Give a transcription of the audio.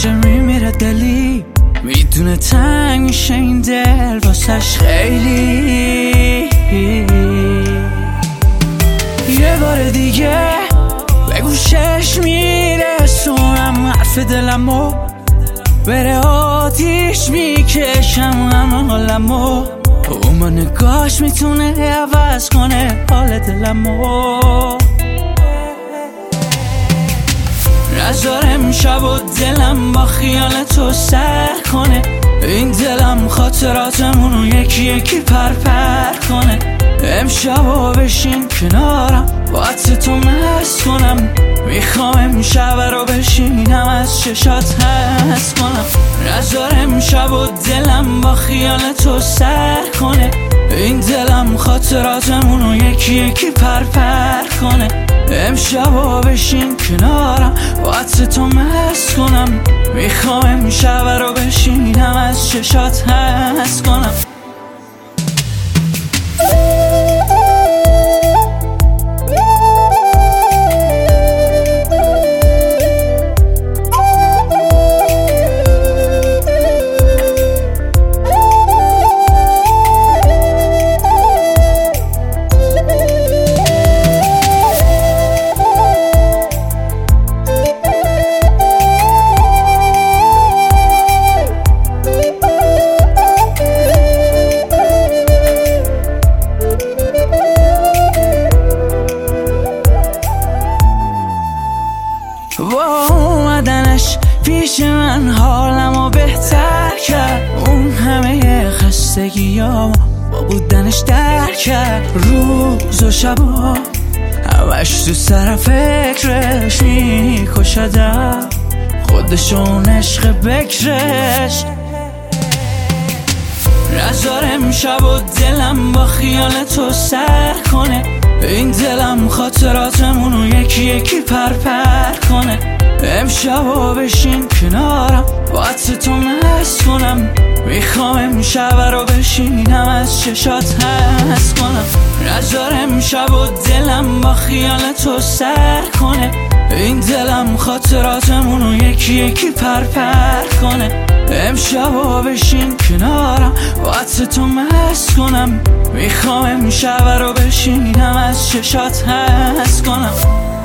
میشه میمیره دلی، میدونه تنگ میشه این دل واسش خیلی. یه بار دیگه به گوشش میرسونم حرف دلمو، بره آتیش میکشم همه حالمو، اون با نگاش میتونه عوض کنه حال دلمو. نذار امشب و دلم با خیال تو سر کنه، این دلم خاطراتمونو یکی یکی پرپر کنه. امشب و بشین کنارم با عطر تو مست کنم، میخوام امشب رو بشینم از چشات حس کنم. نذار امشب و دلم با خیال تو سر کنه، این دلم خاطراتمونو یکی یکی پرپر کنه. امشب و بشین کنارم با عطر تو مست کنم، میخوام امشب رو بشینم از چشات حس کنم. با اومدنش پیش من حالمو بهتر کرد، اون همه خستگیامو با بودنش در کرد. روز و شبا همش تو سر فکرش میکشدم، خودشون عشق بکرش. نذار امشب و دلم با خیال تو سر کنه، این دلم خاطراتمونو یکی یکی پرپر کنه. امشب و بشین کنارم با عطر تو مست کنم، میخوام امشب رو بشینم از چشات حس کنم. نذار امشب و دلم با خیال تو سر کنه، این دلم خاطراتمونو یکی یکی پرپر کنه. امشب و بشین کنارم با عطر تو مست کنم، میخوام امشب رو بشینم از چشات حس کنم.